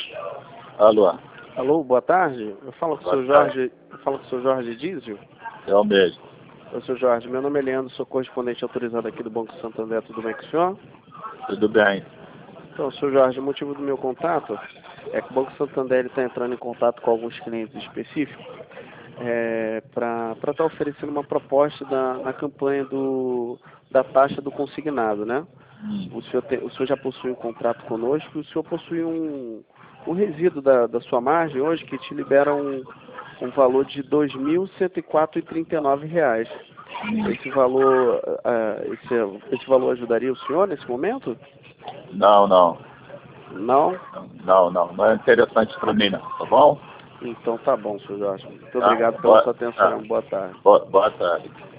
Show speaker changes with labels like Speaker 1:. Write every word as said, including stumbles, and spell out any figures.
Speaker 1: Alô?
Speaker 2: Alô, boa tarde. Eu falo com o seu Jorge, eu falo com o seu Jorge Dízio.
Speaker 1: É o mesmo.
Speaker 2: Ô, seu Jorge, meu nome é Leandro, sou correspondente autorizado aqui do Banco Santander, tudo bem com o senhor?
Speaker 1: Tudo bem.
Speaker 2: Então, seu Jorge, o motivo do meu contato é que o Banco Santander está entrando em contato com alguns clientes específicos é, para estar tá oferecendo uma proposta da, na campanha do, da taxa do consignado, né?
Speaker 1: Hum.
Speaker 2: O senhor, tem, o senhor já possui um contrato conosco e o senhor possui um, um resíduo da, da sua margem hoje que te libera um, um valor de dois mil cento e quatro vírgula trinta e nove reais. Esse valor, uh, esse, esse valor ajudaria o senhor nesse momento?
Speaker 1: Não, não.
Speaker 2: Não?
Speaker 1: Não, não. Não é interessante para mim, não. Tá bom?
Speaker 2: Então tá bom, senhor Jorge. Muito
Speaker 1: Tá?
Speaker 2: obrigado pela
Speaker 1: Boa,
Speaker 2: sua atenção.
Speaker 1: tá.
Speaker 2: Boa tarde.
Speaker 1: Boa, boa tarde.